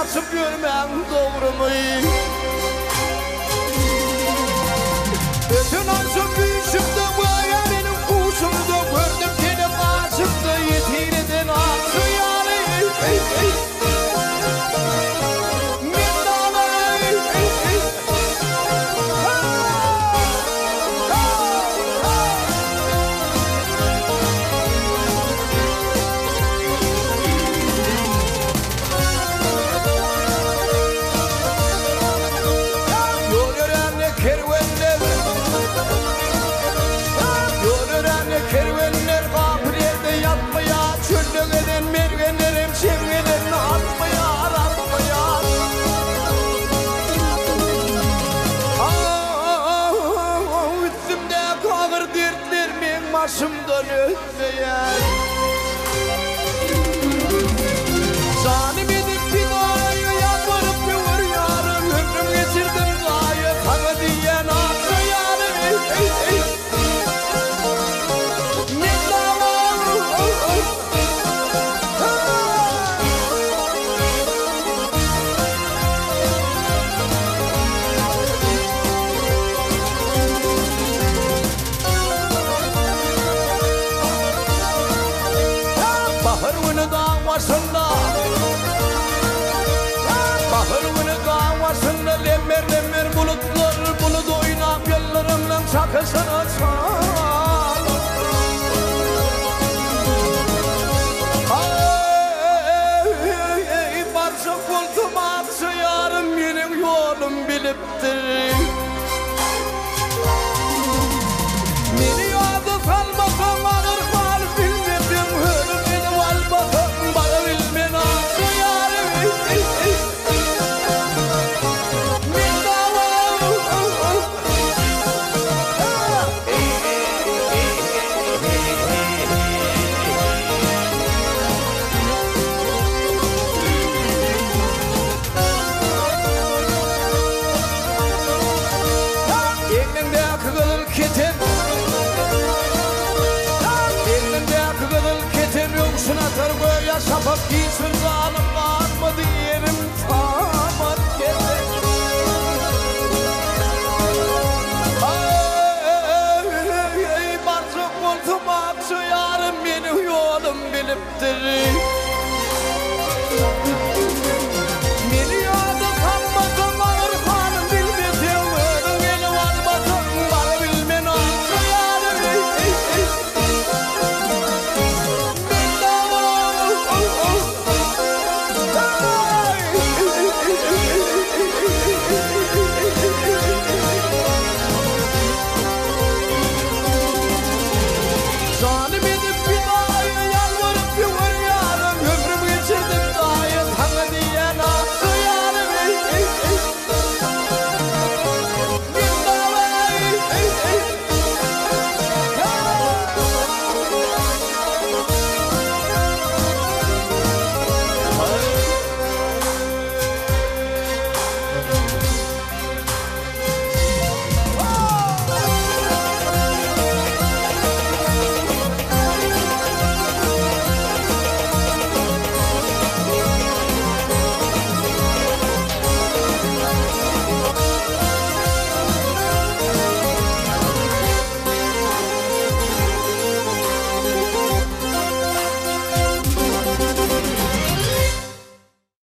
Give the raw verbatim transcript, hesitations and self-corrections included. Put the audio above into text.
basıp görmem doğru mu? Bütün arzum büyüşümde bu hayalinin kuşumda gördüm seni karşımda yetirden altı yani. Kervenler kapirde yatmaya, çöllüğeden mervenlerim çevrelerine atmaya, aratmaya. Ah, üstümde kalır dertlerimin başımdan ötmeyen. Zalim edip binayı yalvarıp yuvur yarım, ömrüm geçirdim gayet sana diyen atı yarım. Ey, ey, ey. Bahırımını davasında lemmer lemmer bulutlar bulut oynap yollarımla çakısına çal. Ay barca koltuğuma atsa yarım benim yolum biliptir. Beni yolda salmasam ağır var bilmedim ölüm beni valmasam bana bilmen atsa yarım. Elinde kızıl keten, elinde kızıl keten yoksun atar böyle şafak giy.